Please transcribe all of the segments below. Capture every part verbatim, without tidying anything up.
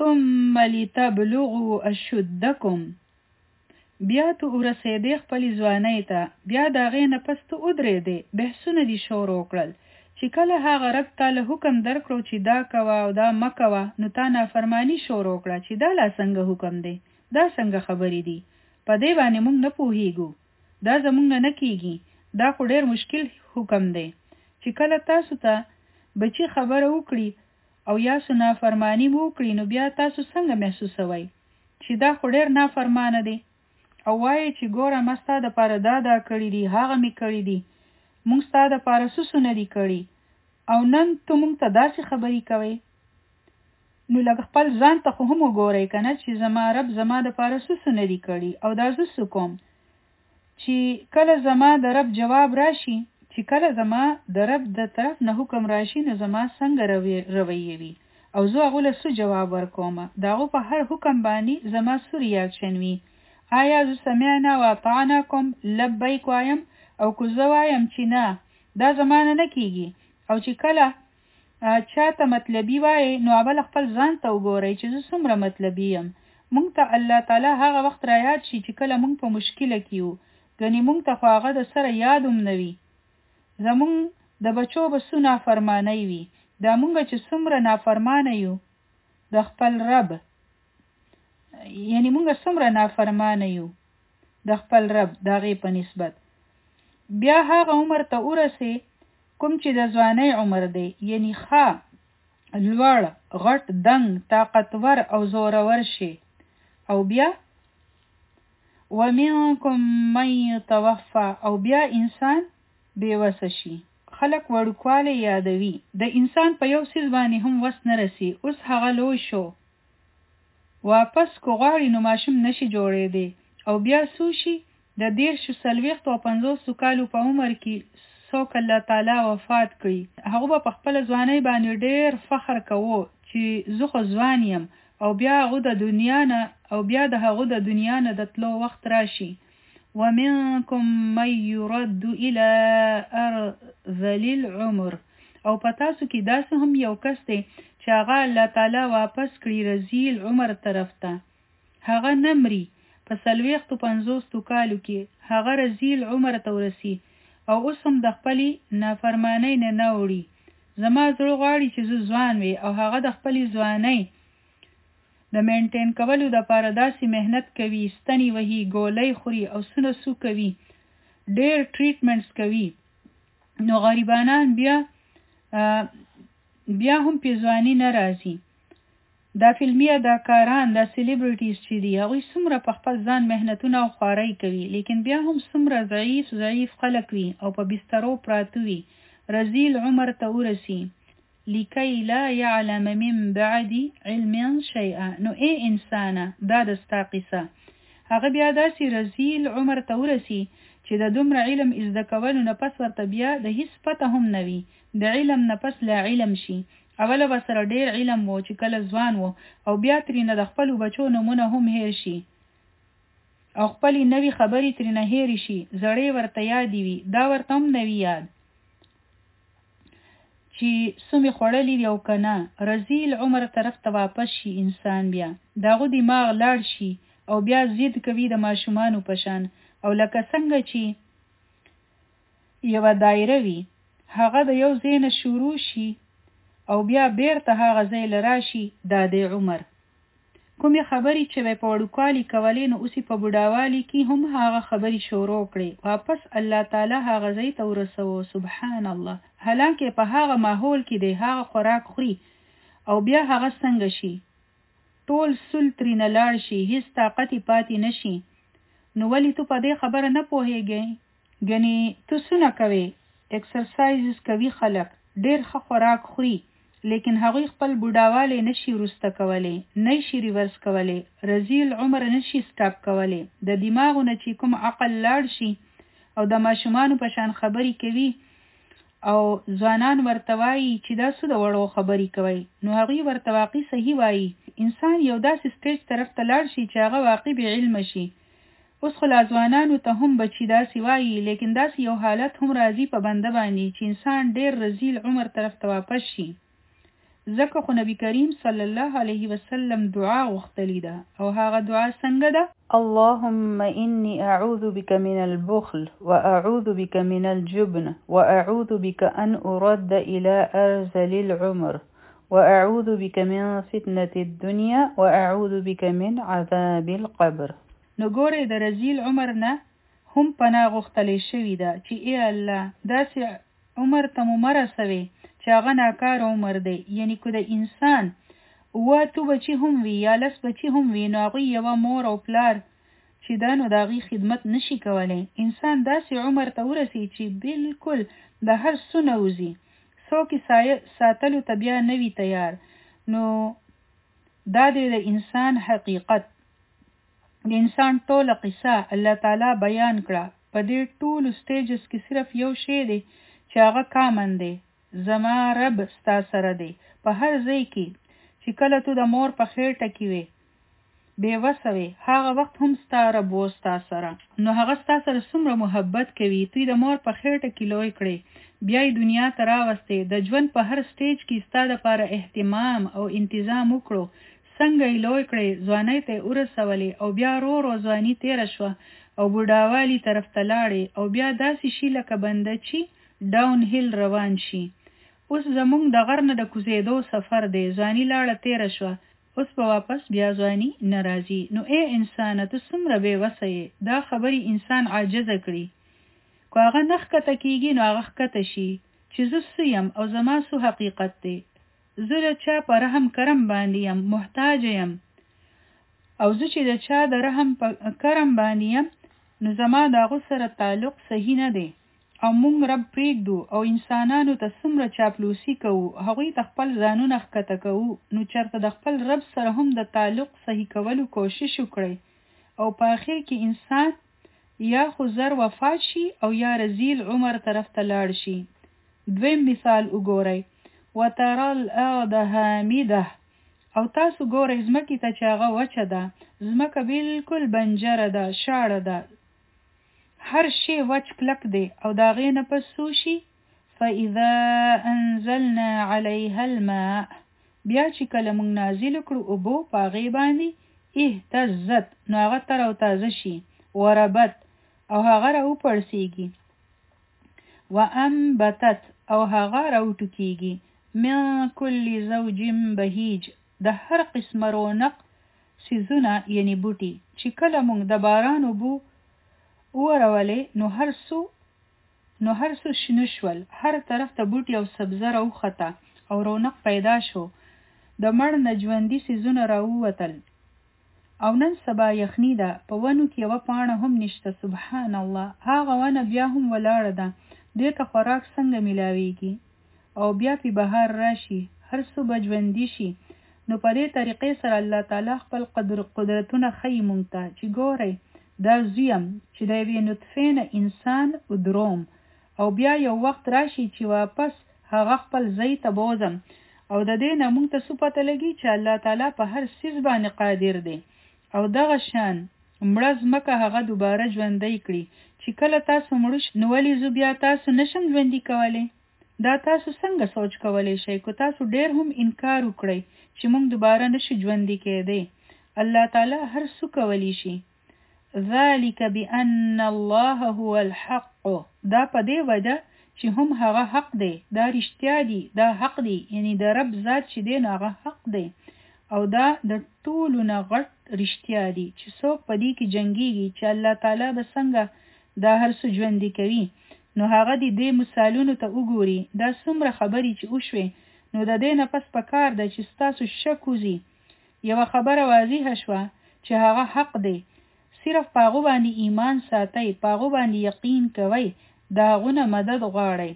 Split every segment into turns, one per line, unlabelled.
ثم لتبلغوا اشدکم بیا ته ورسېدې خپلې ځوانۍ ته بیا د هغې نه پس ته ودرېدې بحثونه دې شروع کړل چې کله هغه رب تا له حکم درکړو چې دا کوه او دا مه کوه نو تا نافرماني شروع کړه چې دا لا څنګه حکم دی دا څنګه خبرې دي په دې باندې موږ نه پوهېږو دا زموږ نه نه کېږي دا خو ډېر مشکل حکم دی چې کله تاسو ته بچي خبره وکړي او یا سو نافرماني وکړي نو بیا تاسو څنګه محسوسوئ چې دا خو ډېر نافرمانه دی او وایي چې ګوره ما ستا دپاره دا دا کړي دي هغه مې کړي دي موږ ستا دپاره سوسو نه دي کړي او نن ته موږ ته داسې خبرې کوئ نو لږ خپل ځان ته خو هم وګورئ که نه چې زما رب زما دپاره سوسو نه دي کړي او دا زه څه کوم چې کله زما د رب جواب راشي چې کله زما د رب د طرف نه حکم راشي نو زما څنګه رویه وي او زه هغو له څه جواب ورکوم د هغو په هر حکم باندې زما څه ریاکشن وي آیا زه سمعنا و اطعنا کوم لبیک وایم او که زه وایم چې نه دا زما نه نه کېږي او چې کله چاته مطلبي وایي نو اول خپل ځان ته وګورئ چې زه څومره مطلبي یم موږ ته الله تعالی هغه وخت را یاد شي چې کله موږ په مشکله کې یو ګنې موږ ته خو هغه د سره یاد هم نه وي زموږ د بچو به څو نافرمانۍ وي دا موږ چې څومره نافرمانه یو د خپل رب یعنی موږ څومره نافرمانه یو د خپل رب د هغې په نسبت بیا هغه عمر ته ورسې کوم چې د ځوانۍ عمر دی یعنی ښه لوړ غټ دنګ طاقتور او زورور شي او بیا ومنکم من یتوفی او بیا انسان بېوسه شي خلک وړوکوالی یادوي د انسان په یو څیز باندې هم وس نه رسي اوس هغه لوی شو واپس کو غواړي نو ماشوم نشي جوړېدی او بیا څو شي د دېرشو څلوېښتو او پنځوسو کالو په عمر کې څوک الله تعالی وفات کړي هغه به په خپله ځوانۍ باندې ډېر فخر کوو چې زه خو ځوان یم او بیا هغه د دنیا نه او بیا د هغه د دنیا نه د تلو وخت راشي ومنکم من یرد الی ارذل العمر او په تاسو کې داسې هم یو کس دی چې هغه الله تعالی واپس کړي رزیل عمر طرف ته هغه نه مري په څلوېښتو پنځوسو کالو کې هغه رزیل عمر ته ورسي او اوس هم د خپلې نافرمانۍ نه نه وړي زما زړه غواړي چې زه ځوان وي او هغه د خپلې ځوانۍ د مینټین کولو دپاره داسې محنت کوي ستنې وهي ګولۍ خوري او څونه څو کوي ډېر ټریټمنټس کوي نو غریبانان بیا بیا هم پې ځواني نه راځي دا فلمي اداکاران دا سیلیبریټیز چې دي هغوی څومره په خپل ځان محنتونه او خوارۍ کوي لیکن بیا هم څومره ضعیف ضعیف خلک وي او په بسترو پراته وي رزیل عمر ته ورسي لکی لا یعلم من بعد علم شیئا نو ای انسانه دا د ستا قصه هغه بیا داسې رزیل عمر ته ورسي چې د دومره علم زده کولو نه پس ورته بیا د هیڅ پته هم نه وي د علم نه پس لا علم شي اوله به سره ډېر علم و چې کله ځوان و او بیا ترېنه د خپلو بچو نومونه هم هیر شي او خپلې نوي خبرې ترېنه هېرې شي زړې ورته یادې وي دا ورته هم نه وي یاد چې څومې خوړلي دي او که نه رزیل عمر طرف ته واپس شي انسان بیا د هغو دماغ لاړ شي او بیا ضد کوي د ماشومانو په شان او لکه څنګه چې یوه دایره وي هغه د یو ځای نه شروع شي او بیا بیرته هغه ځای له راشي دا دی عمر کومې خبرې چې به په وړوکوالي کولې نو اوس په بوډاوالي کې هم هغه خبرې شروع کړې واپس الله تعالی هغه ځای ته ورسوه سبحان الله حالانکه په هغه ماحول کې دی هغه خوراک خوري او بیا هغه څنګه شي ټول سل ترېنه لاړ شي هیڅ طاقت یې پاتې نه شي نو ولې تو په دې خبره نه پوهېږې ګنې تو څه نه کوې اکسرسایزز کوي خلک ډېر ښه خوراک خوري لیکن هغوی خپل بوډاوالی نشي وروسته کولی نه شي ریورس کولی رزیل عمر نشي سټاپ کولی د دماغونه چې کوم عقل لاړ شي او د ماشومانو په شان خبرې کوي او ځوانان ورته وایي چې دا څه د وړو خبرې کوي نو هغوی ورته واقعي صحیح وایي انسان یو داسې سټیج طرف ته لاړ شي چې هغه واقعي بې علمه شي اوس خو لا ځوانانو ته هم بچي داسې وایي لیکن داسې یو حالت هم راځي په بنده باندې چې انسان ډېر رزیل عمر طرف ته واپس شي ځکه خو نبی کریم صلی الله علیه وسلم دعا غوښتلی ده او هغه دعا څنګه ده؟ اللهم إني أعوذ بك من البخل وأعوذ بك من الجبن وأعوذ بك أن أرد إلى أرذل العمر وأعوذ بك من فتنة الدنيا وأعوذ بك من عذاب القبر. نو ګورې د رذیل عمر نه هم پناه غوښتلی شوې ده چې ای الله داسې عمر ته مو مه رسوې چې هغه ناکاره عمر دی، یعنی که د انسان اوه اتو بچي هم وي یا لس بچي هم وي نو هغوی یوه مور او پلار چې ده نو د هغوی خدمت نشي کولی. انسان داسې عمر ته ورسي چې بالکل د هر څه نه وځي، څوک یې ساتلو ته بیا نه وي تیار. نو دا دی د انسان حقیقت. د انسان ټوله قصه الله تعالی بیان کړه. په دې ټولو سټیجز کې صرف یو شی دی چې هغه کامن دی، زما رب ستا سره دی. په هر ځای کې چې کله تو د مور په خېټه کې وې بې وسه وې هغه وخت هم ستا رب و ستا سره. نو هغه ستا سره څومره محبت کوي. توی د مور په خېټه کې لوی کړې، بیا یې دنیا ته راوستې، د ژوند په هر سټیج کې ستا دپاره اهتمام او انتظام وکړو، څنګه یې لوی کړې، ځوانۍ ته یې ورسولې او بیا رو رو ځواني تېره شوه او بوډاوالي طرف ته لاړې او بیا داسې شي لکه بنده چې ډاون هیل روان شي. اوس زمونږ د غر نه د کوزېدو سفر دی، ځواني لاړه تېره شوه، اوس به واپس بیا ځواني نه راځي. نو ای انسانه ته څومره بې وسه یې. دا خبرې انسان عاجزه کړي. که هغه نه ښکته کېږي نو هغه ښکته شي چې زه څه یم او زما څه حقیقت دی. زه د چا په رحم کرم باندې یم، محتاج یم، او زه چې د چا د رحم په کرم باندې یم نو زما د هغو سره تعلق صحیح نه دی. او مونږ رب پرېږدو او انسانانو ته څومره چاپلوسي کوو، هغوی ته خپل ځانونه ښکته کوو. نو چېرته د خپل رب سره هم د تعلق صحیح کولو کوشش وکړئ او په اخر کې انسان یا خو زر وفات شي او یا رذیل عمر طرف ته لاړ شي. دویم مثال وګورئ، وترى الأرض هامده، او تاسو ګورئ ځمکې ته چې هغه وچه ده، ځمکه بالکل بنجره ده، شاړه ده، هر شی وچ کلک دی او د هغې نه پس څه وشي؟ فإذا أنزلنا عليها الماء، بیا چې کله موږ نازل کړو اوبه په هغې باندې، اهتزت، نو هغه تر او تازه شي، وربت، او هغه راوپړسېږي، وانبتت، او هغه راوټوکېږي، من کل زوج بهیج، د هر قسمه رونق څیزونه یعنی بوټي. چې کله موږ د باران اوبه ورولې نو هر څو نو هر څه شنه شول، هر طرف ته بوټي او سبزه راوخته او رونق پیدا شو، د مړ نه ژوندي څیزونه راووتل. او نن سبا یخني ده، په ونو کې یوه پاڼه هم نشته. سبحان الله، هغه ونه بیا هم ولاړه ده، دې ته خوراک څنګه میلاویږي؟ او بیا پې بهار راشي، هر څه به ژوندي شي. نو په دې طریقې سره الله تعالی خپل قدرتونه ښیي مونږ ته چې ګورئ دا زویم چې د یوې نطفې نه انسان ودروم او بیا یو وخت راشي چې واپس هغه خپل ځای ته بوزم. او د دې نه مونږ ته څه پته لګي چې الله تعالی په هر څیز باندې قادر دی. او دغه شان مړه ځمکه هغه دوباره ژوندی کړي. چې کله تاسو مړه شئ نو ولې زه بیا تاسو نشم ژوندي کولی؟ دا تاسو څنګه سوچ کولی شئ؟ که تاسو ډېر هم انکار وکړئ چې مونږ دوباره نشو ژوندي کېدی، الله تعالی هر څه کولی شي. ذلك بأن الله هو الحق، دا په دې وجه چې هم هغه حق دی، دا رښتیا دی، دا حق دی، یعنی د رب ذات چې دی نو هغه حق دی او دا د ټولو نه غټ رښتیا دی. چې څوک په دې کې جنګیږي چې الله تعالی به څنګه دا هر څه ژوندي کوي نو هغه د دې مثالونو ته وګوري. دا څومره خبرې چې وشوې نو د دې نه پس پکار ده چې ستاسو شک وځي. یوه خبره واضحه شوه چې هغه حق دی، صرف په هغو باندې ایمان ساتئ، په هغو باندې یقین کوئ، د هغو نه مدد غواړئ.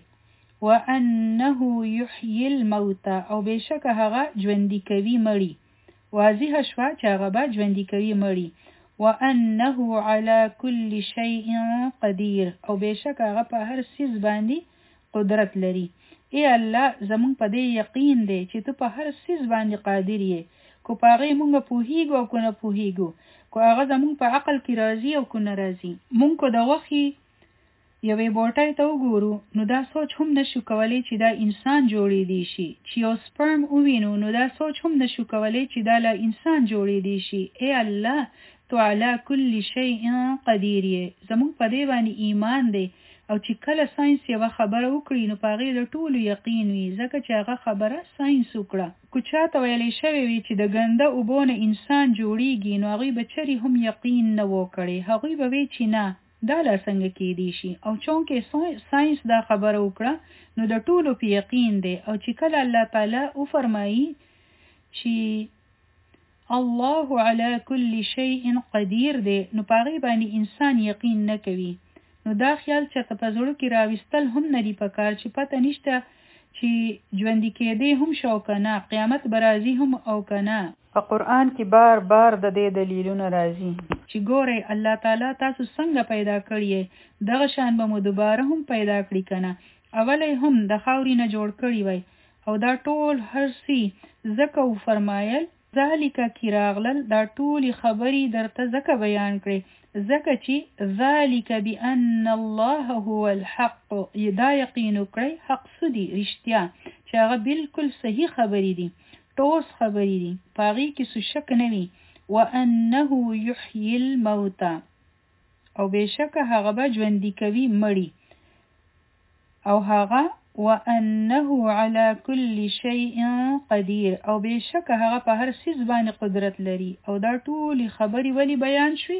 وانه یحیی الموتى، او بېشکه هغه ژوندي کوي مړي، واضحه شوه چې هغه به ژوندي کوي مړي. وانه على كل شيء قدیر، او بېشکه هغه په هر څیز باندې قدرت لري. ای الله زمونږ په دې یقین دی چې ته په هر څیز باندې قادر یې، که په هغې مونږ پوهیږو او که نه پوهیږو، که هغه زمونږ په عقل کې راځي او که نه راځي. مونږ که د غوښې یوې بوټۍ ته وګورو نو دا سوچ هم نشو کولی چې دا انسان جوړېدی شي. چې یو سپرم ووینو نو دا سوچ هم نشو کولی چې دا له انسان جوړېدی شي. ای الله تو علی کل شیء قدیر یې. زموږ په دې باندې ایمان دی او چې کله ساينس یوه خبره وکړي نو په هغې د ټولو یقین وي ځکه چې هغه خبره ساينس وکړه. که چاته ویلی شوی وي چې د ګنده اوبو نه انسان جوړیږي نو هغوی به چرې هم یقین نه و کړی. هغوی به وی چې نه دا لا څنګه کېدی شي. او چونکې ساينس دا خبره وکړه نو د ټولو په یقین دی. او چې کله الله تعالی وفرمایي چې الله علی کل شیء قدیر دی نو په هغې باندې انسان یقین نه کوي. نو دا خیال چې ته په زړه کې راوستل هم نه دي پکار چې پته نشته چې ژوندي کېدی هم شو که نه، قیامت به راځي هم او که نه. په قرآن کې بار بار د دې دلیلونه راځي چې ګورئ الله تعالی تاسو څنګه پیدا کړی دغه شان به مو دوباره هم پیدا کړي که نه. اولی هم د خاورې نه جوړ کړی وی او دا ټول هر څه ځکه وفرمایل ذالک کې راغلل دا ټولې خبرې درته ځکه بیان کړې ځکه چې ذالک بأن الله هو الحق دا یقین وکړئ حق څه دي رښتیا چې هغه بالکل صحیح خبرې دي ټوس خبرې دي په هغې کې څه شک نه وي. وانه یحیی الموتى او بېشکه هغه به ژوندي کوي مړي او هغه وانه على كل شيء قدیر او بېشکه هغه په هر څیز باندې قدرت لري. او دا ټولې خبرې ولې بیان شوي؟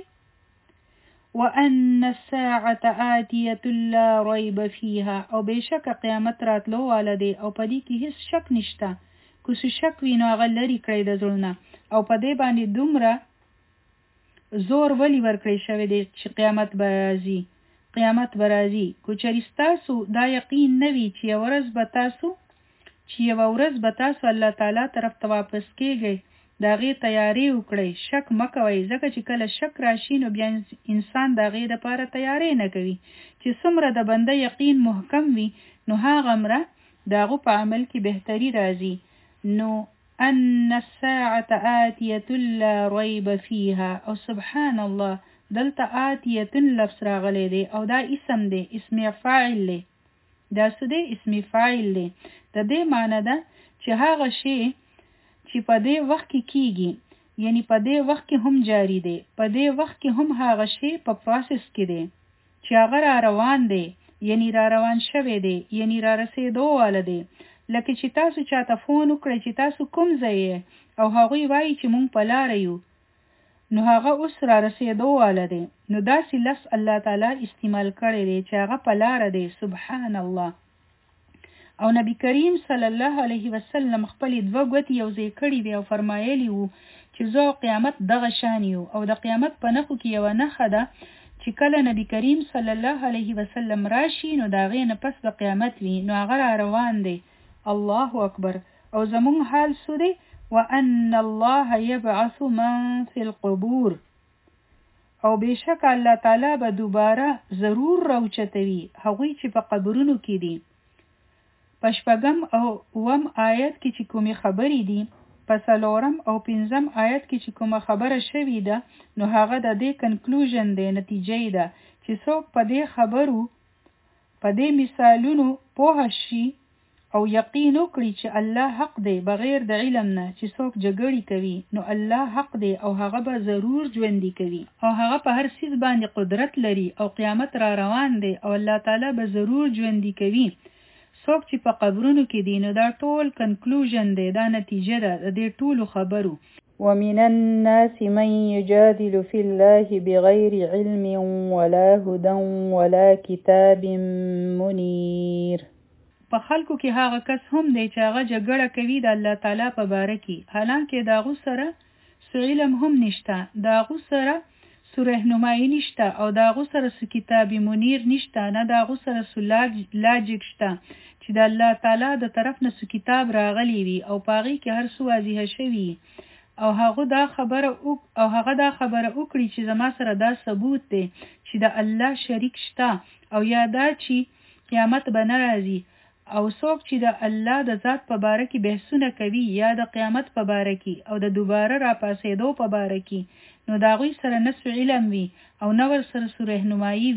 وان الساعة آتیة لا ریب فیها او بېشکه قیامت راتلو واله دی او په دې کې هیڅ شک نشته. که څه شک وي نو هغه لرې کړئ د زړونه. او په دې باندې دومره زور ولې ورکړی شوی دی چې قیامت به راځي قیامت به راځي. که چېرې ستاسو دا یقین نه وي چې یوه ورځ به تاسو چې یوه ورځ به تاسو الله تعالی طرف ته واپس کېږئ د هغې تیارې وکړئ. شک مه کوئ ځکه چې کله شک راشي نو بیا انسان د هغې دپاره تیارې نه کوي. چې څومره د بنده یقین محکم وي نو هغومره د هغو په عمل کې بهتري راځي. نو ان الساعة آتیة لا ریب فیها او سبحان الله دلته آتیة لفظ راغلی دی او دا اسم دی اسم فاعل دی. دا څه دی؟ اسم فاعل دی. د دې معنی ده چې هغه شی چې په دې وخت کې کیږي یعنی په دې وخت کې هم جاری دی په دې وخت کې هم هغه شی په پروسس کې دی چې هغه را روان دی یعنی را روان شوی دی یعنی را رسېدو واله دی. لکه چې تاسو چاته فون وکړئ چې تاسو کوم ځای او هغوی وایي چې مونږ په لاره یو نو هغه اوس را رسېدو واله دی. نو داسې لفظ الله تعالی استعمال کړی دی چې هغه په لاره دی. سبحان الله. او نبی کریم صلی الله علیه وسلم خپلې دوه ګوتې یو ځای کړي وي او فرمایلی وو چې زه قیامت دغه شان یو. او د قیامت په نښو کې یوه نښه ده چې کله نبی کریم صلی الله علیه وسلم راشي نو د هغې نه پس د قیامت وي نو هغه را روان دی. الله اکبر. او زمون حال څه دی؟ وان الله یبعث من فی القبور او بېشک الله تعالی به دوباره ضرور راوچتوي هغوی چې په قبرونو کې دي. په شپږم او اووم آیت کې چې کومې خبرې دي په څلورم او پنځم آیت کې چې کومه خبره شوې ده نو هغه د دې کنکلوژن دی نتیجه ده چې څوک په دې خبرو په دې مثالونو پوه شي او یقین وکړي چې الله حق دی بغیر د علم نه چې څوک جګړې کوي نو الله حق دی او هغه به ضرور ژوندي کوي او هغه په هر څیز باندې قدرت لري او قیامت را روان دی او الله تعالی به ضرور ژوندي کوي. څوک چې په قبرونو کې دي نو دا ټول کنکلوژن دی دا نتیجه ده د دې ټولو خبرو. ومن الناس من يجادل في الله بغير علم ولا هدى ولا کتاب منیر. په خلکو کې هغه کس هم دی چې هغه جګړه کوي د الله تعالی په باره کې حالانکه د هغو سره څه علم هم نشته د هغو سره څه رهنمایي نشته او د هغو سره څه کتاب منیر نشته نه د هغو سره څه لاجیک شته چې د الله تعالی د طرف نه څه کتاب راغلی وي او په هغې کې هر څه واضح شوي او هغه دا خبره او هغه دا خبره وکړي چې زما سره دا ثبوت دی چې د الله شریک شته او یا دا چې قیامت به نه راځي او څوک چې د الله د ذات په باره کې بحثونه کوي یا د قیامت په باره کې او د دوباره راپاسېدو په باره کې نو د هغوی سره نه څه علم وي او نه ورسره څه رهنمایي وي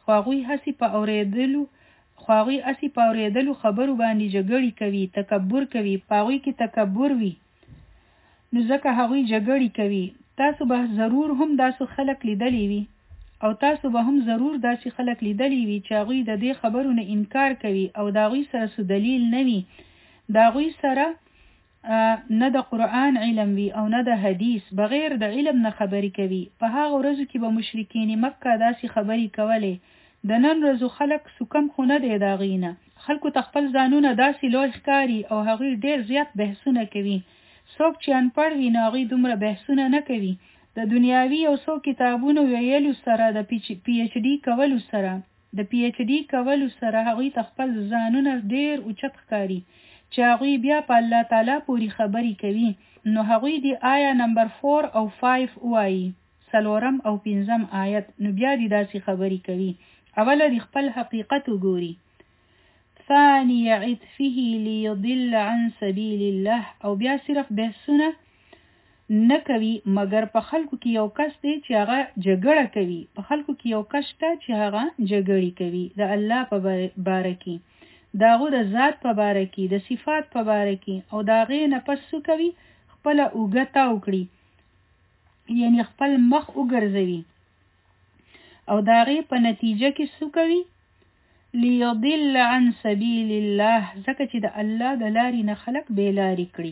خو هغوی هسې په اورېدلو خو هغوی هسې په اورېدلو خبرو باندې جګړې کوي، تکبر کوي، په هغوی کې تکبر وي، نو ځکه هغوی جګړې کوي. تاسو به ضرور هم داسې خلک لیدلی وي او تاسو به هم ضرور داسې خلک لیدلی وي چې هغوی د دې خبرو نه انکار کوي او د هغوی سره څه دلیل نه وي، د هغوی سره نه د قرآن علم وي او نه د حدیث، بغیر د علم نه خبرې کوي. په هغه ورځو کې به مشرکین مکه داسې خبرې کولې. د نن ورځو خلک سکم خو نه دی د هغوی نه. خلکو ته خپل ځانونه داسې لوی ښکاري او هغوی ډېر زیات بحثونه کوي. څوک چې انپړ وي نو هغوی دومره بحثونه نه کوي. د دنیاوي او څو کتابونو ویلو سره د پی ایچ ډي کولو سره د پی ایچ ډي کولو سره هغوی ته خپل ځانونه ډېر اوچت ښکاري چې هغوی بیا په الله تعالی پورې خبرې کوي. نو هغوی دی آیا نمبر فور او فایف وایي، څلورم او پنځم آیت، نو بیا دی داسې خبرې کوي. اوله دی خپل حقیقت وګوري. ثاني عطفه ليضل عن سبيل الله، او بیا صرف بحثونه نه کوي مګر په خلکو کې یو کس دی چې هغه جګړه کوي، په خلکو کې یو کس ته چې هغه جګړې کوي د الله په باره کې، د هغه د ذات په باره کې، د صفات په باره کې، او د هغې نه پس څه کوي؟ خپله اوږه تاو کړي، یعنی خپل مخ وګرځوي، او د هغې په نتیجه کې څه کوي؟ لیضل عن سبیل الله، ځکه چې د الله د لارې نه خلک بې لارې کړي.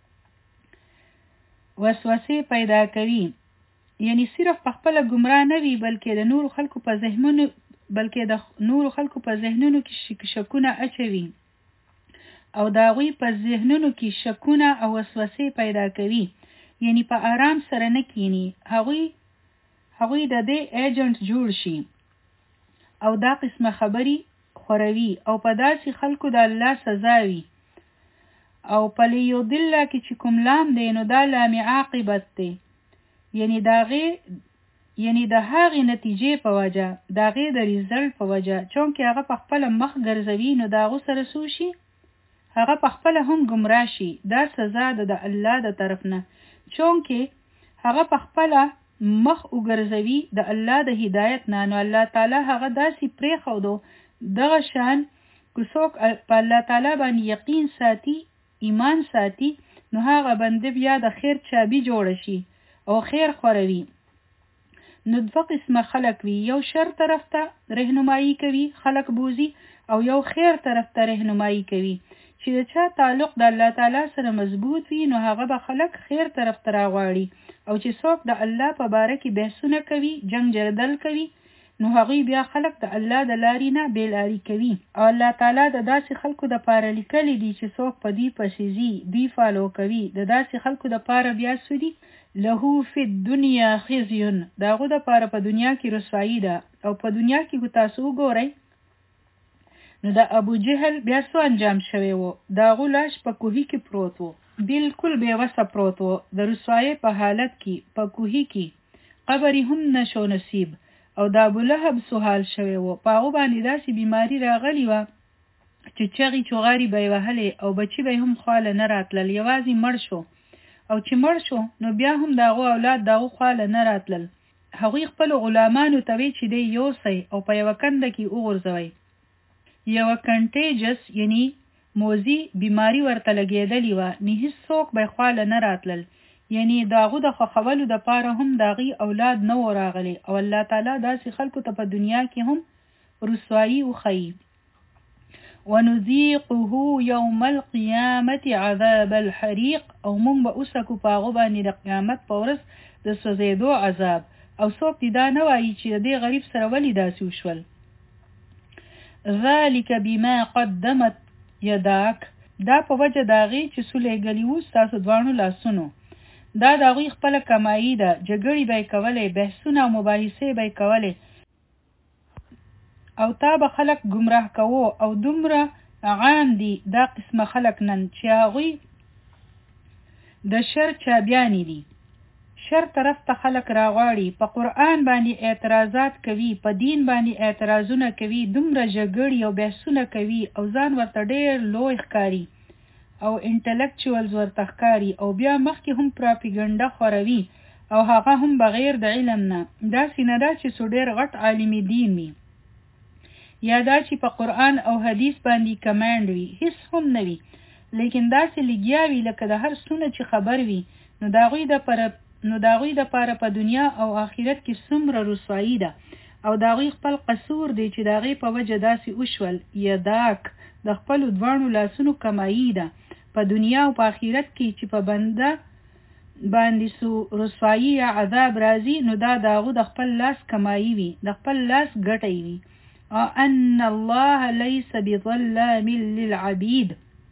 وسوسې پیدا کوي، یعنی صرف په خپله ګمراه نه وي بلکې د نورو خلکو په ذهنونو بلکې د نورو خلکو په ذهنونو کې شکونه اچوي او د هغوی په ذهنونو کې شکونه او وسوسې پیدا کوي، یعنی په آرام سره نه کینی، هغوی هغوی د دې ایجنټ جوړ شي او دا قسمه خبري خوروي او په داسې خلکو د الله سزا وي. او په لیضل کې چې کوم لام دی نو دا لام عاقبت دی، یعنی د هغې یعنی د هغې نتیجې په وجه، د هغې د ریزلټ په وجه، چونکې هغه په خپله مخ ګرځوي نو د هغو سره څه شي؟ هغه په خپله هم ګمراه شي. دا سزا ده د الله د طرف نه، چونکې هغه په خپله مخ وګرځوي د الله د هدایت نه، نو الله تعالی هغه داسې پرېښودو. دغه شان که څوک په الله تعالی باندې یقین ساتي، ایمان ساتي، نو هغه بنده بیا د خیر چابي جوړه شي او خیر خوروي. نو دوه قسمه خلک وي، یو شر طرف ته رهنمایي کوي خلک بوزي، او یو خیر طرف ته رهنمایي کوي. چې د چا تعلق د الله تعالی سره مضبوط وي نو هغه به خلک خیر طرف ته راغواړي، او چې څوک د الله په باره کې بحثونه کوي، جنگ جردل کوي، نو هغوی بیا خلک د الله د لارې نه بې لارې کوي. او الله تعالی د داسې خلکو د پاره لیکلی دي چې څوک په دوی پسې ځي، دوی فالو کوي، د داسې خلکو د پاره بیا څه دي؟ له فی الدنیا خزي، د هغو د پاره په دنیا کې رسوایي ده. او په دنیا کې که تاسو وګورئ نو د ابو جهل بیا څه انجام شوی و؟ د هغو لاش په کوهي کې پروت و، بالکل بېوسه پروت و، د رسوایۍ په حالت کې په کوهي کې، قبر هم نشو نصیب. او د ابولهب سوحال شوی و، په هغو باندې داسې بیماري راغلی وه چې چغې چغارې به یې وهلې او بچي به یې هم خواله نه راتلل، یوازې مړ شو. او چې مړ شو نو بیا هم د هغو اولاد د هغو خواله نه راتلل. هغوی خپلو غلامانو ته وی چې دی یوسئ او په یوه کنده کې وغورځوئ. یوه کنټیجس یعنی موزي بیماری ورته لګېدلې وه، نه هېڅوک به یې خواله نه راتلل، یعنی د هغو د خوښولو دپاره هم د هغې اولاد نه و راغلی. او الله تعالی داسې خلکو ته په دنیا کې هم رسوایي وښیي. ونذيقه يوم القيامة عذاب الحريق، او مونږ به اوسکو په هغو باندې د قیامت په ورځ د سوځېدو عذاب. او څوک دې دا نه وایي چې د دې غریب سره ولې داسې وشول. ذلك بما قدمت يداك، دا په وجه د هغې چې څه لېږلي وو ستاسو دواړو لاسونو. دا د هغوی خپله کمایي ده، جګړې به یې کولې، بحثونه او مباحثې به یې کولې، او تا به خلک ګمراه کوو. او دومره عام دي دا قسمه خلک نن چې هغوی د شر چابیانې دي، شر طرف ته خلک راغواړي، په قرآن باندې اعتراضات کوي، په دین باندې اعتراضونه کوي، دومره جګړې او بحثونه کوي، او ځان ورته ډېر لوی ښکاري او انټلیکچوالز ورته ښکاري، او بیا مخکې هم پراپیګنډه خوروي، او هغه هم بغیر د علم نه. داسې نه ده چې څو ډېر غټ عالم دین وي، یا دا چې په قرآن او حدیث باندې کمانډ وي هیڅ هم نه وي لیکن داسې لګیا وي لکه د هر څونه چې خبر وي نو د هغوی دپاره نو د هغوی دپاره په دنیا او آخرت کې څومره رسوایي ده او د هغوی خپل قصور دی چې د هغې په وجه داسې وشول یداک د خپلو دواړو لاسونو کمایي ده په دنیا او په آخرت کې چې په بنده باندې سو رسوایی یا عذاب راځي نو دا د هغو د خپل لاس کمایي وي د خپل لاس ګټی وي ان الله ليس بظلام للعبید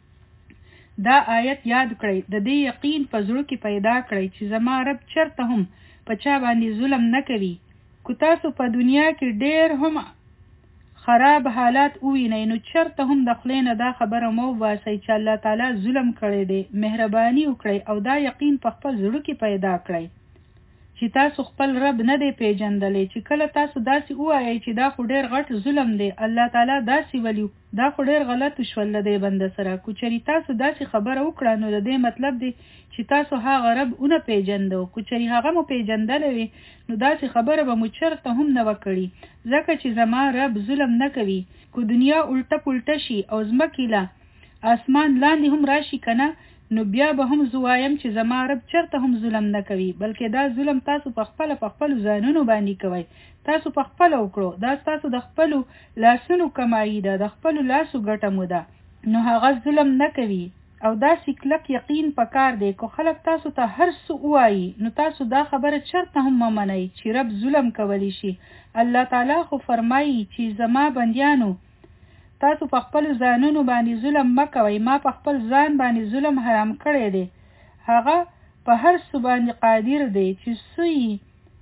دا آیت یاد کړئ د دې یقین په زړه کې پیدا کړئ چې زما رب چرته هم په چا باندې ظلم نه کوي کو تاسو په دنیا کې ډېر هم خراب حالات ووینئ نو چرته هم د خولې نه دا خبره مه وباسئ چې الله تعالی ظلم کړی دی مهرباني وکړئ او دا یقین په خپل زړه کې پیدا کړئ چې تاسو خپل رب نه دی پیژندلی چې کله تاسو داسې ووایئ چې دا خو ډېر غټ ظلم دی الله تعالی داسې ولي دا خو ډېر غلط شول د دې بنده سره کو چېرې تاسو داسې خبره وکړه نو د دې مطلب دی چې تاسو هغه رب ونه پیژندو کو چېرې هغه مو پیژندلی وي نو داسې خبره به مو چېرته هم نه وکړي ځکه چې زما رب ظلم نه کوي کو دنیا الټه پلټه شي او ځمکې له اسمان لاندې هم راشي که نه نو بیا به هم زه وایم چې زما رب چرته هم ظلم نه کوي بلکې دا ظلم تاسو په خپله په خپلو ځانونو باندې کوئ تاسو په خپله وکړو دا ستاسو د خپلو لاسونو کمایي ده د خپلو لاسو ګټه مو ده نو هغه ظلم نه کوي او داسې کلک یقین پکار دی که خلک تاسو ته هر څه ووایي نو تاسو دا خبره چرته هم مه منئ چې رب ظلم کولی شي الله تعالی خو فرمایي چې زما بندیانو تاسو په خپل ځانونو باندې ظلم مه کوئ ما په خپل ځان باندې ظلم حرام کړی دی هغه په هر څه باندې قادر دی چې څه یې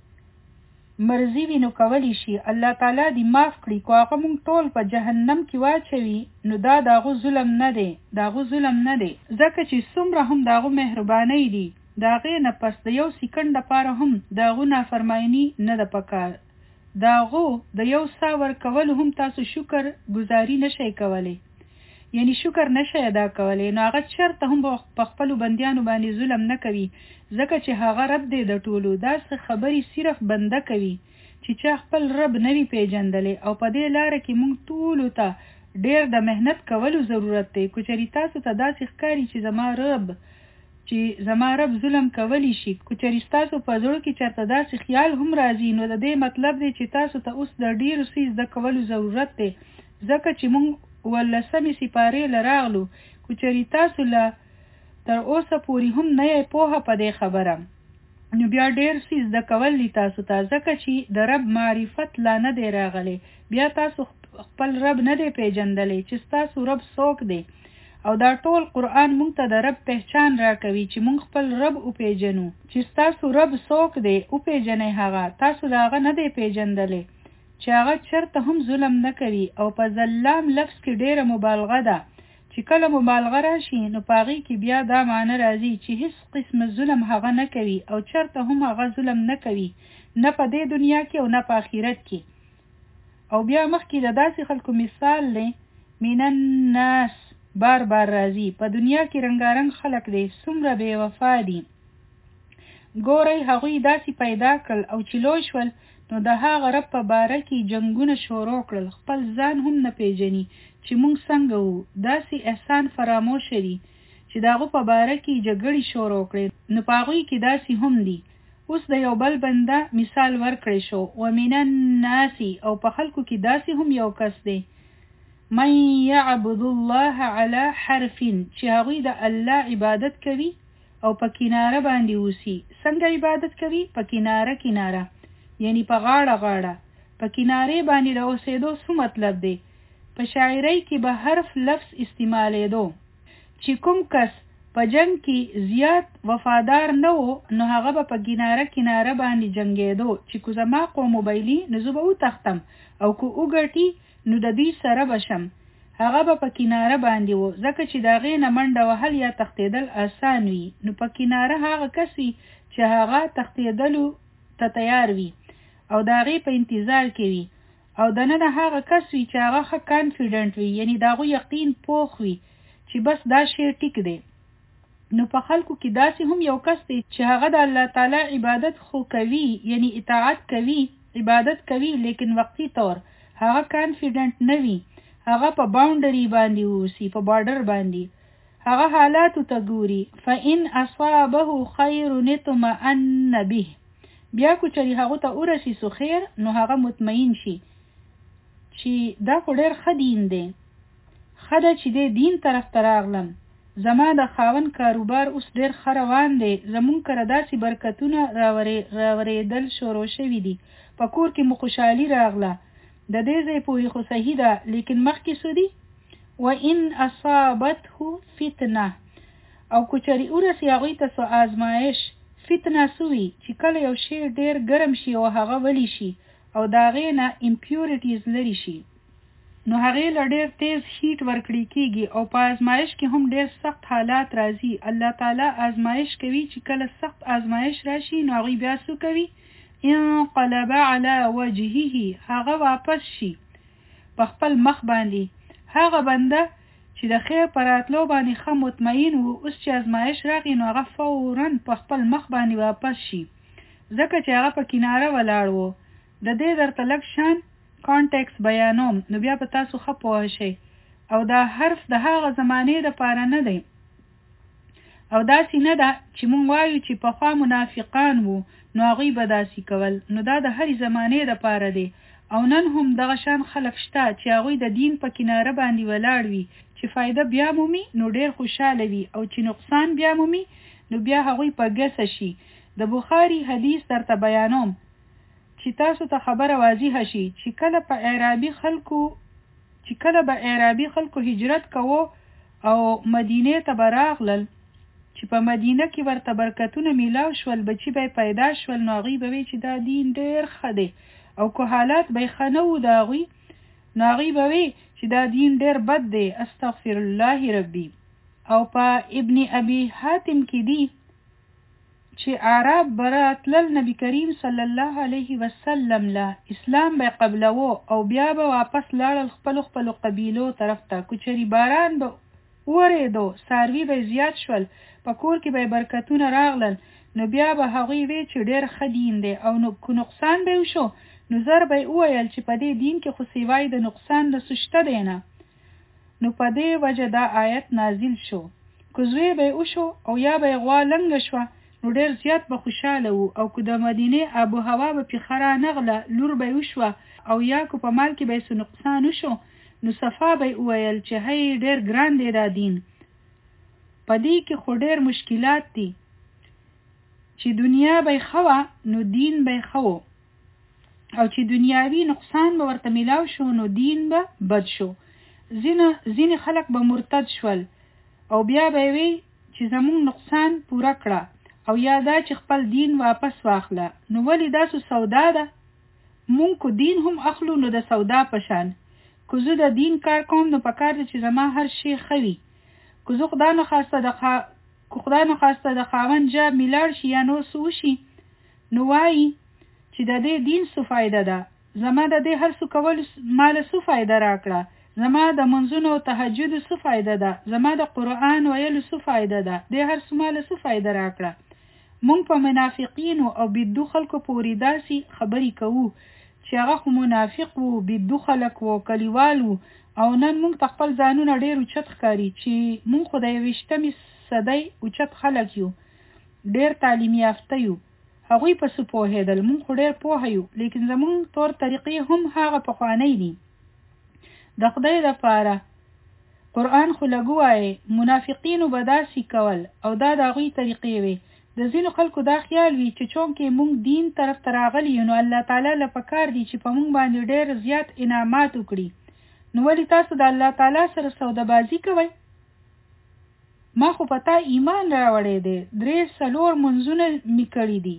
مرضي وي نو کولی شي الله تعالی دې معاف کړي کو هغه موږ ټول په جهنم کې واچوي نو دا د هغو ظلم نه دی د هغو ظلم نه دی ځکه چې څومره هم د هغو مهربانۍ دي د هغې نه پس د یو سیکنډ دپاره هم د هغو نافرمایي نه ده پکار د هغو د یو سا ورکولو هم تاسو شکر ګزاري نشئ کولی یعنی شکر نشئ ادا کولی نو هغه چېرته هم په خپلو بندیانو باندې ظلم نه کوي ځکه چې هغه رب دی د ټولو داسې خبرې صرف بنده کوي چې چا خپل رب نه وي پیژندلی او په دې لاره کې موږ ټولو ته ډېر د محنت کولو ضرورت دی که چېرې تاسو ته داسې ښکاري چې زما رب چې زما رب ظلم کولی شي که چېرې ستاسو په زړه کې چېرته داسې خیال هم راځي نو د دې مطلب دی چې تاسو ته اوس د ډېرو څه زده کولو ضرورت دی ځکه چې موږ ولسمې سپارې له راغلو که چېرې تاسو له تر اوسه پورې هم نه یې پوهه په دې خبره نو بیا ډېر څه زده کول دي تاسو ته ځکه چې د رب معرفت لا نه دی راغلی بیا تاسو خپل رب نه دی پیژندلی چې ستاسو رب څوک دی او دا ټول قرآن مونږ ته د رب پہچان راکوي چې مونږ خپل رب وپیژنو چې ستاسو رب څوک دی وپیژنئ هغه تاسو د هغه نه دی پیژندلی چې هغه چېرته هم ظلم نه کوي او په ظلام لفظ کې ډېره مبالغه ده چې کله مبالغه راشي نو په هغې کې بیا دا معنی راځي چې هیڅ قسم ظلم هغه نه کوي او چېرته هم هغه ظلم نه کوي نه په دې دنیا کې او نه په آخرت کې او بیا مخکې د داسې خلکو مثال دی من الناس بار بار راځي په دنیا کې رنګارنګ خلک دی څومره بې وفا دي ګورئ هغوی داسې پیدا کړل او چې لوی شول نو د هغه رب په باره کې جنګونه شروع کړل خپل ځان هم نه پیژني چې موږ څنګه وو داسې احسان فراموشه دي چې د هغو په باره کې جګړې شروع کړې نو په هغوی کې داسې هم دي اوس د یو بل بنده مثال ورکړی شو ومن الناس او په خلکو کې داسې هم یو کس دی من يعبد الله على حرف چې هغوی د الله عبادت کوي او په کناره باندې اوسي څنګه عبادت کوي په کناره کناره یعنی په غاړه غاړه په کنارې باندې د اوسېدو څه مطلب دی په شاعرۍ کې به حرف لفظ استعمالېدو چې کوم کس په جنگ کې زیات وفادار نه و نو هغه به په کناره کناره باندې جنګېدو چې کو زما قوم وبایلي نو زه به وتښتم او که وګټي نو د دوی سره بشم هغه به په کناره باندې و ځکه چې د هغې نه منډه وهل یا تښتېدل آسان وي نو په کناره هغه کس وي چې هغه تښتېدلو ته تیار وي او د هغې په انتظار کې وي او دننه هغه کس وي چې هغه ښه کانفیډنټ وي یعنی د هغو یقین پوخ وي چې بس دا شی ټیک دی نو په خلکو کې داسې هم یو کس دی چې هغه د الله تعالی عبادت خو کوي یعنی اطاعت کوي عبادت کوي لیکن وقتی طور هغه کانفیډنٹ نه وي، هغه په باونډري باندې اوسي، په بارډر باندې هغه حالاتو ته ګوري. فإن أصابه خير اطمأن به، بیا کو چری هغه ته ورسی سو خیر نو هغه مطمئن شي چې دا خو ډېر ښه دین دی، ښه ده چې د دین طرف ته راغلم، زما د خاون کاروبار اوس ډېر ښه روان دی، زمونږ کره داسې برکتونه راورېدل شروع شوي دي، په کور کې مو خوشحالي راغله، د دې ځای پورې خو صحیح ده، لیکن مخکې څه دي؟ وإن أصابته فتنه، او کچری ورسی هغوی ته څه آزمایش. فتنه سوی چې کله یو شی ډیر ګرم شي او هغه ولی شي او د هغې نه امپیورټیز لري شي، نو هغې له ډیر تیز هیټ ورکړی کیږي او په آزمایش کې هم ډیر سخت حالات راځي. الله تعالی آزمایش کوي چې کله سخت آزمایش راشي نو هغوی بیا څه کوي؟ انقلب علی وجهه، هغه واپس شي په خپل مخ باندې. هغه بنده چې د خیر پر راتلو باندې ښه مطمئن و، اوس چې ازمایش راغی نو هغه فوراً په خپل مخ باندې واپس شي، ځکه چې هغه په کناره ولاړ و. د دې درته لږ شان کانټیکس بیانوم نو بیا په تاسو ښه پوه شئ. او دا حرف د هغه زمانې دپاره نه دی، او داسې نه ده چې مونږ وایو چې پخوا منافقان وو نو هغوی به داسې کول، نو دا د هرې زمانې دپاره دی. او نن هم دغه شان خلک شته چې هغوی د دین په کناره باندې ولاړ وي، چې فایده بیا مومي نو ډیر خوشحاله وي، او چې نقصان بیا مومي نو بیا هغوی په ګسه شي. د بخاري حدیث درته بیانوم چې تاسو ته خبره واضحه شي چې کله په اعرابي خلکو چې کله به اعرابي خلکو هجرت کوو او مدینې ته به راغلل، چې په مدینه کې ورته برکتونه میلاو شول، بچي به پیدا شول، نو هغوی به وی چې دا دین ډیر ښه دی، او که حالات به ښه نه وو د هغوی نو هغوی به وی چې دا دین ډیر بد دی، استغفر الله ربي. او په ابن ابي حاتم کې دی چې عرب براتلل نبی کریم صلی الله علیه وسلم له اسلام به قبلوو او بیا به واپس لاړل خپل خپل قبیلو طرف ته. کوچری باران به ورېدو، ساروي به زیات شول، په کور کې به برکتونه راغلل، نو بیا به هغوی وی چې ډیر ښه دین دی، او نو که نقصان به وشو نو زر به وویل چې په دې دین کې خو سیوای د نقصان د سشته دی نه. نو په دې وجه دا آیت نازل شو. که زوی به وشو او یا به غوا لنګه شوه نو ډیر زیات به خوشحاله وو، او که د مدینې آب و هوا به پې خرا نغله لور به وشوه، او یا که په مال کې به یې څه نقصان وشو نو صفا به وویل چې هی ډیر ګران دی دا دین. په دې کې خو ډیر مشکلات دي، چې دنیا به ښه وه نو دین به ښه و، او چې دنیاوي نقصان به ورته میلاو شو نو دین به بد شو. ځینې خلک به مرتد شول، او بیا به وی چې زمونږ نقصان پوره کړه، او یا دا چې خپل دین واپس واخله. نو ولی داسو سودا ده؟ مونږ کو دین هم اخلو نو د سودا پشان. که زه د دین کار کوم نو پکار دی چې زما هر شی خوي. که زه خدای نه خواسته د خا... که خدای نه خواسته د خاوند جاب میلاړ شي یا نو سوشي نو وایي چې د دې دین څه فایده ده، زما د دې هر څه کول مال څه فایده راکړه، زما د منځونو او تهجد څه فایده ده، زما د قرآن ویلو څه فایده ده، دې هر څه مال څه فایده راکړه. مونږ په منافقینو او بدو خلکو پورې داسې خبرې کوو چې هغه خو منافق وو، بدو خلک وو، کلیوال وو، او نن مونږ ته خپل ځانونه ډېر اوچت ښکاري چې مونږ خو د یویشتمې صدۍ اوچت خلک یو، ډېر تعلیم یافته یو. هغوی په څه پوهېدل، مونږ خو ډېر پوهه یو، لیکن زمونږ طور طریقې هم هغه پخوانی دي. د خدای دپاره قرآن خو لږ وایي، منافقینو به داسې کول، او دا د هغوی طریقې وي. د ځینو خلکو دا خیال وي چې چونکې مونږ دین طرف ته راغلي یو نو الله تعالی له پکار دی چې په مونږ باندې ډېر زیات انعامات وکړي. نو ولې تاسو د الله تعالی سره سودابازي کوئ؟ ما خو په تا ایمان راوړی دی، درې څلور منځونه مې کړي دي،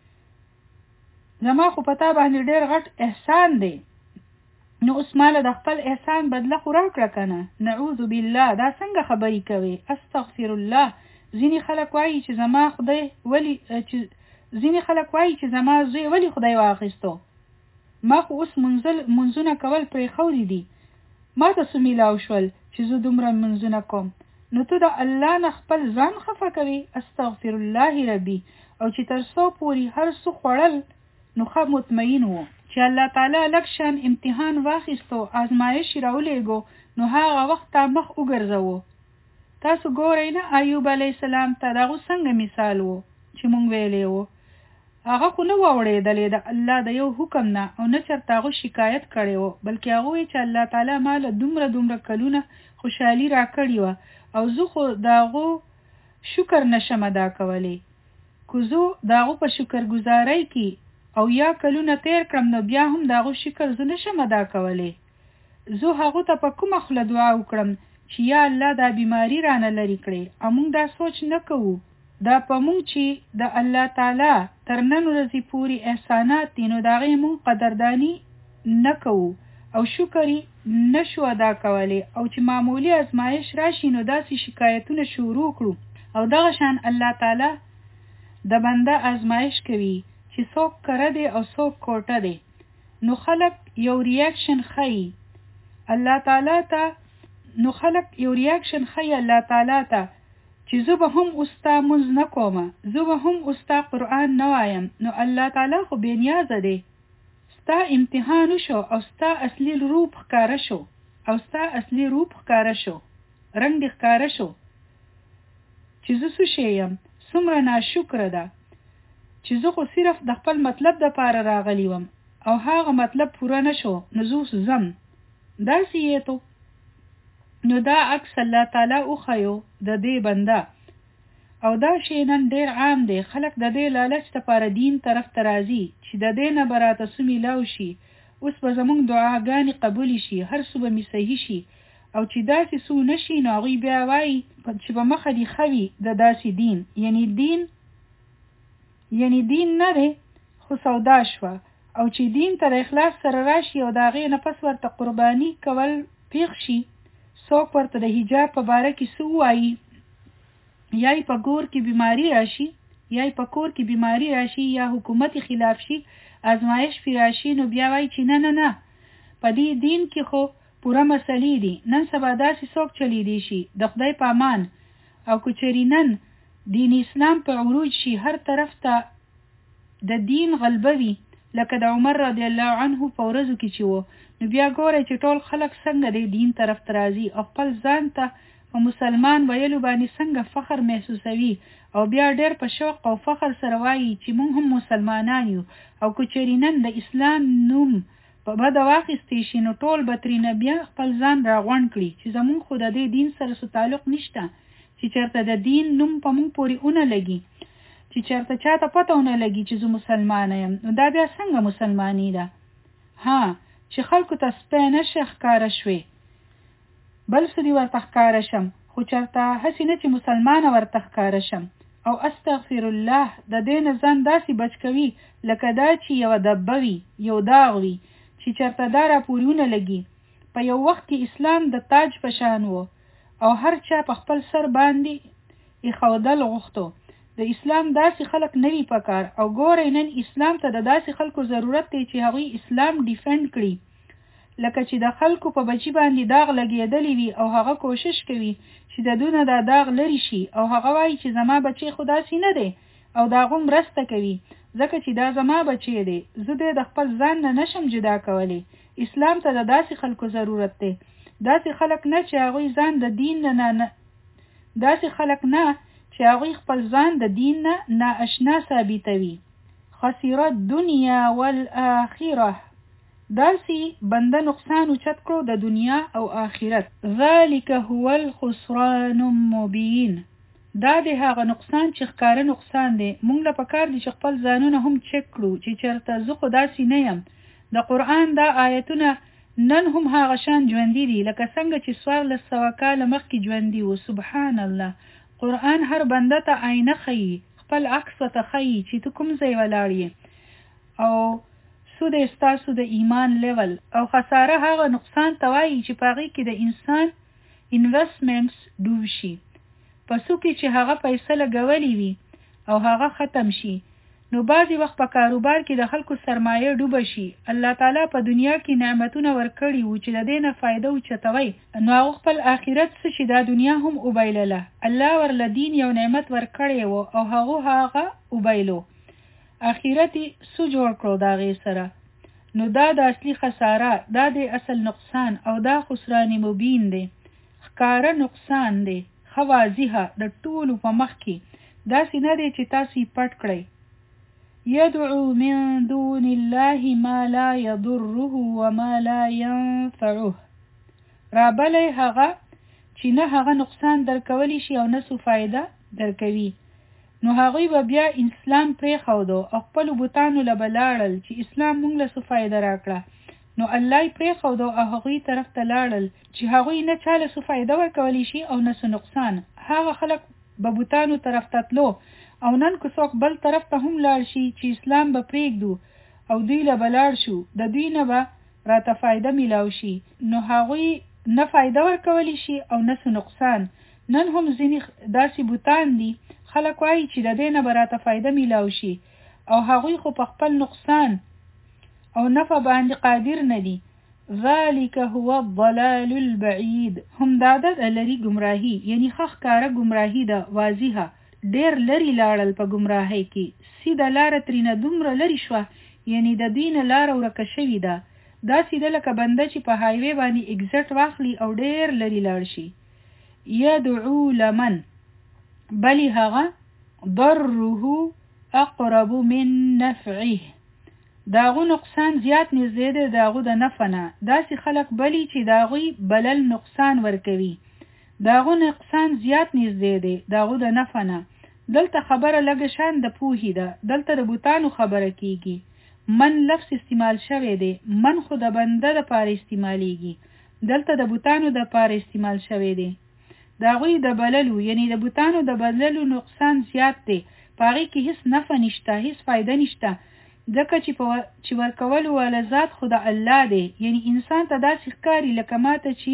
زما خو په تا باندې ډېر غټ احسان دی، نو اوس ماله د خپل احسان بدله خو راکړه که نه؟ نعوذ بالله، دا څنګه خبرې کوي؟ استغفر الله. ځینې خلک وایي چې زما خدای ولی چې ځینې خلک وایي چې زما زوی ولی خدای واخیستو، ما خو اوس منزل منځونه کول پرېښودي دي، ما ته څه میلاو شول چې زه دومره منځونه کوم؟ نو ته د الله نه خپل ځان خفه کوي. استغفر الله ربي. او چې تر څو پورې هر څه خوړل نو ښه مطمئن وو چې الله تعالی لکشان امتحان واخیستو آزمایش راولېګو نو هغه وخت ته مخ وګرځوو. تاسو ګورئ نه ایوب علیه السلام ته دغه څنګه مثال وو چې مونږ ویلې وو. هغه خو نه واورېدلې د الله د یو حکم نه او نه چېرته هغه شکایت کړی وو، بلکې هغه وایي چې الله تعالی ما له دومره دومره کلونه خوشحالي راکړې وه او زه خو د هغو شکر نشم ادا کولی. که زه د هغو په شکرګزارۍ کې او یا کلونه تیر کړم نو بیا هم د هغو شکر زه نشم ادا کولی. زه هغو ته په کومه خوله دعا وکړم چې یا الله دا بیماری رانه لرې کړې، او موږ دا سوچ نه کوو. دا په موږ چې د الله تعالی تر نن ورځې پورې احسانات دي نو د هغې موږ قدرداني نه کوو او شکر یې نشو ادا کولی، او چې معمولی ازمایش راشي نو داسې شکایتونه شروع کړو. او دغه شان الله تعالی د بنده ازمایش کوي چې څوک کره دی او څوک کوټه دی. نو خلق یو ریاکشن ښیي الله تعالی ته نو خلق یو ریاکشن ښیي الله تعالی ته چې زه به هم استا مونځ نه کومه، زه به هم استا قرآن نه وایم. نو الله تعالی خو بې نیازه دی. ستا امتحان شو او ستا اصلي روپ ښکاره شو او ستا اصلي روپ ښکاره شو رنګ دې ښکاره شو چې زه څه شی یم، څومره ناشکره ده چې زه خو صرف د خپل مطلب دپاره راغلی وم او هغه مطلب پوره نه شو نو زه اوس ځم. داسې یې تو. نو دا عکس الله تعالی وښیو د دې بنده، او دا شی نن ډېر عام دی. خلک د دې لالچ دپاره دین طرف ته راځي چې د دې نه به راته څه میلاو شي، اوس به زموږ دعاګانې قبولې شي، هر څه به مې صحیح شي. او چې داسې څه نه شي نو هغوی بیا وایي چې به مخه دې ښه وي د داسې دین. یعنې دین یعنې دین نه دی خو سودا شوه. او چې دین ته د اخلاص سره راشي او د هغې نه پس ورته قرباني کول پیښ شي، څوک ورته د حجاب په باره کې څه ووایي، یا یې په کور کې بیماري راشي یا یې په کور کې بیماري راشي یا حکومت خلاف شي، ازمایش پې راشي، نو بیا وایي چې نه نه نه په دې دین کې خو پوره مسلې دي. نن سبا داسې څوک چلیدی شي د خدای په امان. او که چېرې نن دین اسلام په عروج شي، هر طرف ته د دین غلبه وي، لکه د عمر رضی الله عنه په ورځو کې چې وو، نو بیا ګورئ چې ټول خلک څنګه د دین طرف ته راځي او خپل ځان ته په مسلمان ویلو باندې څنګه فخر محسوسوي، او بیا ډېر په شوق او فخر سره وایي چې موږ هم مسلمانان یو. او که چېرې نن د اسلام نوم په بده واخیستی شي نو ټول به ترېنه بیا خپل ځان راغونډ کړي چې زموږ خو د دې دین سره څه تعلق نشته، چې چېرته د دین نوم په موږ پورې ونه لګي، چې چېرته چاته پته ونه لګي چې زه مسلمانه یم. نو دا بیا څنګه مسلماني ده؟ ها چې خلکو ته سپی نشه ښکاره شوې، بل څه دې ورته ښکاره شم، خو چېرته هسې نه چې مسلمانه ورته ښکاره شم. او استغفر الله د دې نه ځان داسې بچ کوي لکه دا چې یوه دبه وي، یو داغ وي چې چېرته دا راپورې ونه لګي. په یو وخت کې اسلام د تاج په شان و او هر چا په خپل سر باندې ایښودل غوښتو. د اسلام داسې خلک نه وي پکار. او ګورئ نن اسلام ته د داسې خلکو ضرورت دی چې هغوی اسلام ډیفینډ کړي، لکه چې د خلکو په بچي باندې داغ لګېدلی وي او هغه کوشش کوي چې د دونه دا داغ لرې شي، او هغه وایي چې زما بچی خو داسې نه دی، او د هغو مرسته کوي ځکه چې دا زما بچی دی، زه دې د خپل ځان نه نشم جدا کولی. اسلام ته د داسې خلکو ضرورت دی، داسې خلک نه چې هغوی ځان د دین نه نه داسې خلک نه چې هغوی خپل ځان د دین نه نااشنا ثابتوي. خسرت دنیا والآخره، داسې بنده نقصان اوچت کړو د دنیا او آخرت. ذلک هو الخسران مبین، دا د هغه نقصان چې ښکاره نقصان دی. مونږ له پکار دي چې خپل ځانونه هم چک کړو چې چېرته زه خو داسې نه یم. د قرآن دا آیتونه نن هم هغه شان ژوندي دي لکه څنګه چې څوارلس سوه کاله مخکې ژوندي وو. سبحان الله. قرآن هر بنده ته آینه ښیي، خپل عکس ورته ښیي چې ته کوم ځای ولاړ یې، او سود ستاسو د ایمان لیول. او خساره هغه نقصان ته وایي چې په هغې کې د انسان انویسټمنټس ډوب شي، په څو کې چې هغه پیسه لګولې وي او هغه ختم شي. نو بعضې وخت په کاروبار کې د خلکو سرمایه ډوبه شي. الله تعالی په دنیا کې نعمتونه ورکړي وو چې د دې نه فایده اوچتوي، نو هغه خپل آخرت څه چې دا دنیا هم وبایلله. الله ورله دین یو نعمت ورکړی و او هغه هغه وبایلو، آخرت یې څه جوړ کړو د هغې سره. نو دا د اصلي خساره، دا د اصل نقصان او دا خسران مبین دی، ښکاره نقصان دی، ښه واضحه د ټولو په مخ کې، داسې نه دی چې تاسو یې پټ کړئ. يدعو من دون الله ما لا يضره وما لا ينفعه، رابلی هغه چې نه هغه نقصان درکولی شي او نه څه فایده درکوي. نو هغوی به بیا اسلام پرېښودو او خپلو بوتانو له به لاړل چې اسلام موږ له څه فایده راکړه. نو الله یې پرېښودو او هغوی طرف ته لاړل چې هغوی نه چا له څه فایده ورکولی شي او نه څه نقصان. هغه خلک به بوتانو طرف ته تلو او نن که څوک بل طرف ته هم لاړ شي چې اسلام به پرېږدو او دوی له به لاړ شو، د دوی نه به راته فایده میلاو شي. نو هغوی نه فایده ورکولی شي او نه څه نقصان. نن هم ځینې داسې بوتان دي خلک وایي چې د دې نه به راته فایده میلاو شي او هغوی خو په خپل نقصان او نفع باندې قادر نه دي. ذلك هو الضلال البعید، هم دا د لري گمراهی، یعنی خخ کاره گمراهی ده واضحه، ډیر لري لاړل په گمراهی کې، سیده لاره ترینه دومره لري شوه، یعنی د دین لاره ورکه شوې ده. دا سیده لکه بنده چې په هایوی باندې اگزټ واخلي او ډیر لري لاړ شي. يدعو لمن، بلی هغه ضره اقرب من نفعه، داغو نقصان زیات نږدې دی داغو د نفع نه. داسې خلک بلی چې داغوی بلل نقصان ورکوي، داغو نقصان زیات نږدې دی داغو د نفع نه. دلته خبره لږه شان د پوهی ده، دلته د بوتانو خبره کیږي. من لفظ استعمال شوی دی، من خو د بنده د پاره استعمالیږي، دلته د بوتانو د پاره استعمال شوی دی. داغوی د بللو، یعنی د بوتانو د بللو نقصان زیات دی، پاغي کې هیڅ نفع نشته، هیڅ فایده نشته، ځکه چې په چې ورکولو والا ذات خدا الله دی. یعنی انسان ته داسې ښکاري لکه ماته چې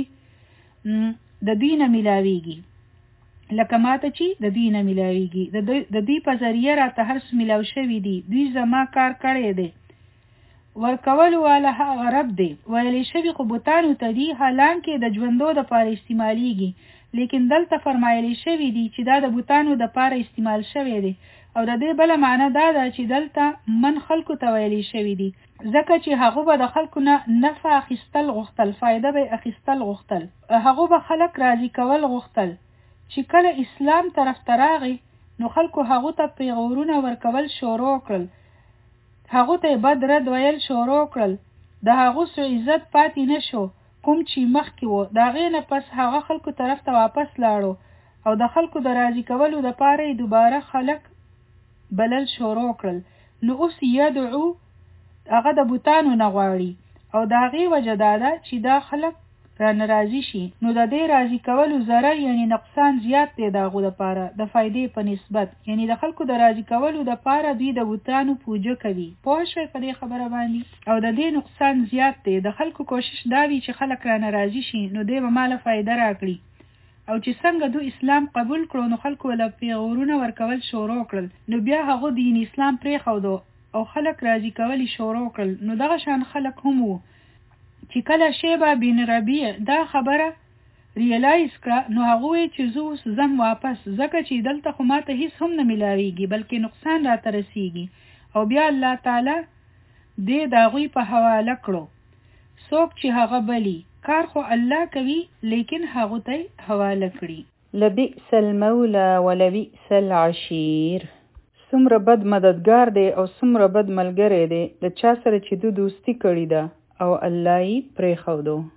د دینه ملاویږي، لکه ماته چې د دینه ملاویږي، د دې په ذریعه راته هر څه ملاو شوي دي، دوی زما کار کړی دی. ورکولو والا هغه رب دی، ویلی شوي خو بوتانو ته دي، حالانکه د ژوندو د پاره استعمالیږي، لیکن دلته فرمایلی شوي دي چې دا د بوتانو د پاره استعمال شوی دی. او د دې بله معنی دا ده چې دلته من خلکو ته ویلی شوي دي، ځکه چې هغه به د خلکو نه نفع اخیستل غوښتل، فایده به اخیستل غوښتل، هغه به خلک راضي کول غوښتل. چې کله اسلام طرف ته راغی نو خلکو هغه ته پیغورونه ورکول شروع کړل، هغه ته بد رد ویل شروع کړل، د هغه څه عزت پاتې نشو کوم چې مخکې وو. د هغې نه پس هغه خلکو طرف ته واپس لاړو او د خلکو د راضي کولو دپاره یې دوباره خلک بلل شروع کړل. نو اوس یدعو هغه د بوتانو نه غواړي او د هغې وجه دا ده چې دا خلک را ناراضي شي. نو د دې راضي کولو ضرر یعنی نقصان زیات دی د هغو دپاره د فایدې په نسبت، یعنی د خلکو د راضي کولو دپاره دوی د بوتانو پوجه کوي. پوه شوئ په دې خبره باندې؟ او د دې نقصان زیات دی. د خلکو کوشش دا وي چې خلک را ناراضي شي نو دی به ماله فایده راکړي، او چې څنګه دو اسلام قبول کړو نو خلکو له پیغورونه ورکول شروع کړل، نو بیا هغه دین اسلام پرېښودو او خلک راضي کولی شروع کړل. نو دغه شان خلک هم وو چې کله شیبه بن ربیع دا خبره ریلایز کړه نو هغه وی چې زه اوس ځم واپس، ځکه چې دلته خو ماته هیڅ هم نه میلاویږي بلکې نقصان راته رسیږي. او بیا الله تعالی دې د هغوی په حواله کړو. څوک چې هغه بلی کار خو الله کوي لیکن هغه ته حواله کړي. لبئس المولى ولبئس العشیر، څومره بد مددگار دی او څومره بد ملګری دی د چا سره چې دو دوستی کړي ده او الله یې پرېښودو.